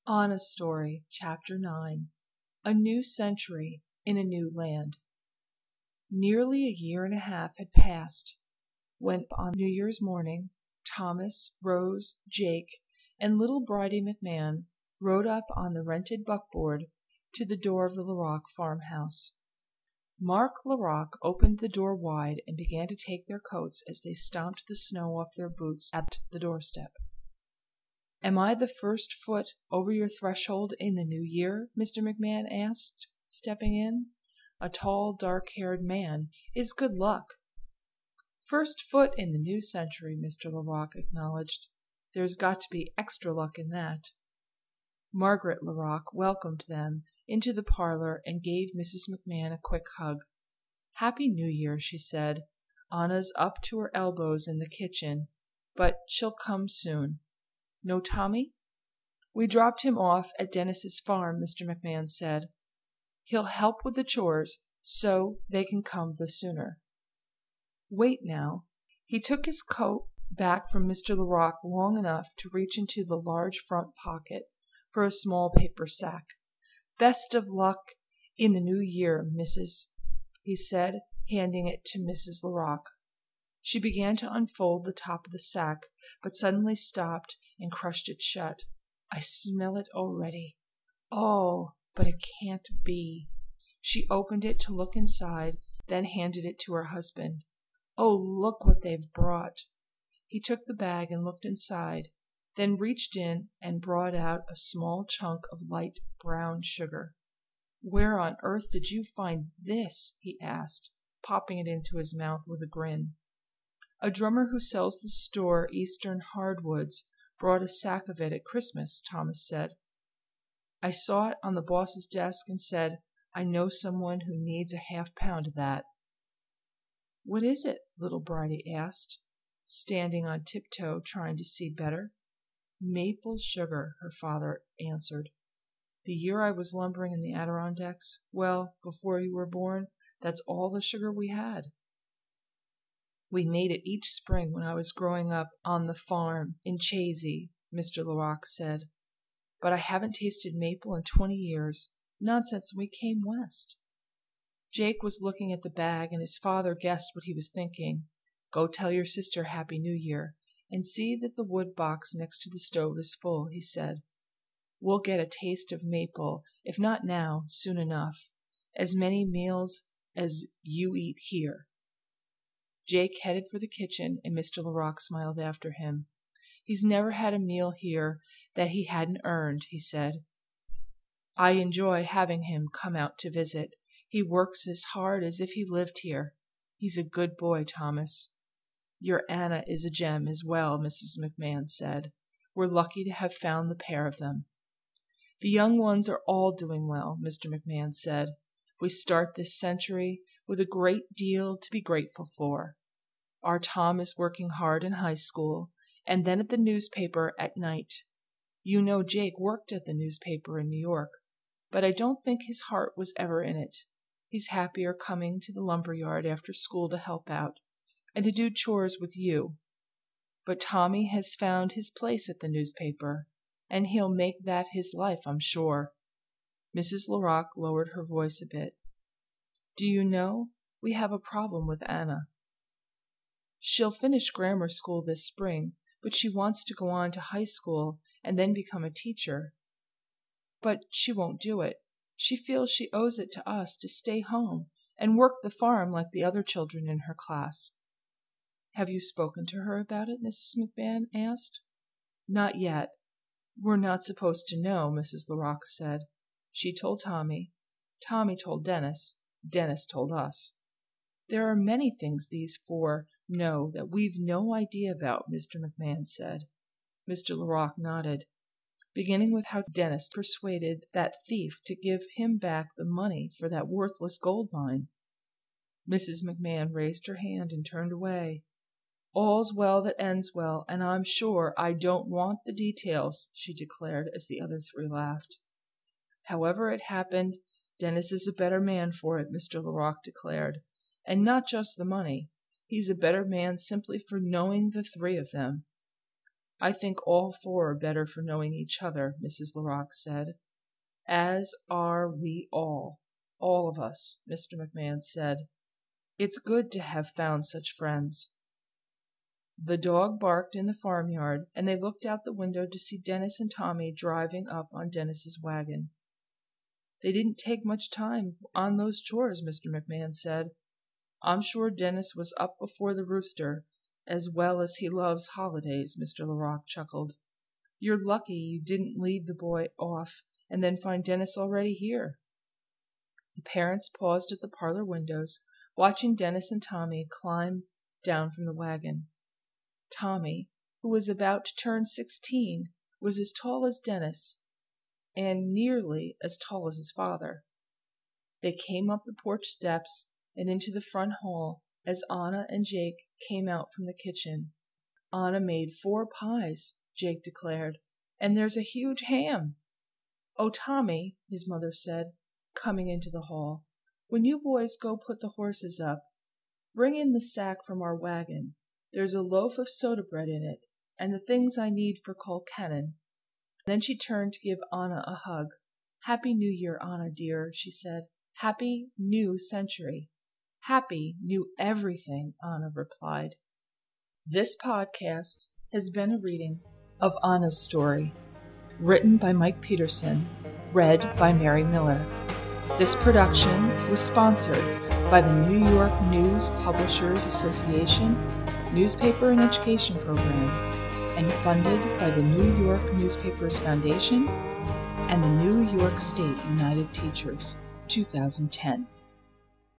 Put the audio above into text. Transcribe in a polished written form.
Anna's Story, Chapter 9. A New Century in a New Land. Nearly a year and a half had passed when, on New Year's morning, Thomas, Rose, Jake, and little Bridie McMahon rode up on the rented buckboard to the door of the LaRock farmhouse. Mark LaRock opened the door wide and began to take their coats as they stomped the snow off their boots at the doorstep. "Am I the first foot over your threshold in the new year?" Mr. McMahon asked, stepping in. A tall, dark-haired man is good luck. "First foot in the new century," Mr. LaRock acknowledged. "There's got to be extra luck in that." Margaret LaRock welcomed them into the parlor and gave Mrs. McMahon a quick hug. "Happy New Year," she said. "Anna's up to her elbows in the kitchen, but she'll come soon. No Tommy?" "We dropped him off at Dennis's farm," Mr. McMahon said. "He'll help with the chores so they can come the sooner. Wait now." He took his coat back from Mr. LaRock long enough to reach into the large front pocket for a small paper sack. "Best of luck in the new year, Mrs." he said, handing it to Mrs. LaRock. She began to unfold the top of the sack, but suddenly stopped and crushed it shut. "I smell it already. Oh, but it can't be." She opened it to look inside, then handed it to her husband. "Oh, look what they've brought." He took the bag and looked inside, then reached in and brought out a small chunk of light brown sugar. "Where on earth did you find this?" he asked, popping it into his mouth with a grin. "A drummer who sells the store Eastern Hardwoods brought a sack of it at Christmas," Thomas said. "I saw it on the boss's desk and said, I know someone who needs a half-pound of that." "What is it?" little Bridie asked, standing on tiptoe trying to see better. "Maple sugar," her father answered. "The year I was lumbering in the Adirondacks, well, before you were born, that's all the sugar we had. We made it each spring when I was growing up on the farm in Chazy," Mr. LaRock said. "But I haven't tasted maple in 20 years, not since we came west." Jake was looking at the bag, and his father guessed what he was thinking. "Go tell your sister Happy New Year, and see that the wood box next to the stove is full," he said. "We'll get a taste of maple, if not now, soon enough. As many meals as you eat here." Jake headed for the kitchen, and Mr. LaRock smiled after him. "He's never had a meal here that he hadn't earned," he said. "I enjoy having him come out to visit. He works as hard as if he lived here. He's a good boy, Thomas." "Your Anna is a gem as well," Mrs. McMahon said. "We're lucky to have found the pair of them." "The young ones are all doing well," Mr. McMahon said. "We start this century with a great deal to be grateful for. Our Tom is working hard in high school, and then at the newspaper at night. You know Jake worked at the newspaper in New York, but I don't think his heart was ever in it. He's happier coming to the lumber yard after school to help out, and to do chores with you. But Tommy has found his place at the newspaper, and he'll make that his life, I'm sure." Mrs. LaRock lowered her voice a bit. "Do you know, we have a problem with Anna. She'll finish grammar school this spring, but she wants to go on to high school and then become a teacher. But she won't do it. She feels she owes it to us to stay home and work the farm like the other children in her class." "Have you spoken to her about it?" Mrs. McMahon asked. "Not yet. We're not supposed to know," Mrs. LaRock said. "She told Tommy. Tommy told Dennis. Dennis told us. There are many things these four know that we've no idea about," Mr. McMahon said. Mr. LaRock nodded, beginning with how Dennis persuaded that thief to give him back the money for that worthless gold mine. Mrs. McMahon raised her hand and turned away. "All's well that ends well, and I'm sure I don't want the details," she declared as the other three laughed. "However it happened, Dennis is a better man for it," Mr. LaRock declared. "And not just the money. He's a better man simply for knowing the three of them. I think all four are better for knowing each other, Mrs. LaRock said. As are we all of us, Mr. McMahon said. It's good to have found such friends. The dog barked in the farmyard, and they looked out the window to see Dennis and Tommy driving up on Dennis's wagon. They didn't take much time on those chores, Mr. McMahon said. I'm sure Dennis was up before the rooster, as well as he loves holidays, Mr. LaRock chuckled. You're lucky you didn't lead the boy off and then find Dennis already here. The parents paused at the parlor windows, watching Dennis and Tommy climb down from the wagon. Tommy, who was about to turn 16, was as tall as Dennis, and nearly as tall as his father. They came up the porch steps and into the front hall as Anna and Jake came out from the kitchen. Anna made 4 pies, Jake declared, and there's a huge ham. Oh, Tommy, his mother said, coming into the hall, when you boys go put the horses up, bring in the sack from our wagon. There's a loaf of soda bread in it, and the things I need for Colcannon. Then she turned to give Anna a hug. Happy New Year, Anna dear, she said. Happy New Century. Happy New Everything, Anna replied. This podcast has been a reading of Anna's story, written by Mike Peterson, read by Mary Miller. This production was sponsored by the New York News Publishers Association Newspaper and Education Program and funded by the New York Newspapers Foundation and the New York State United Teachers, 2010.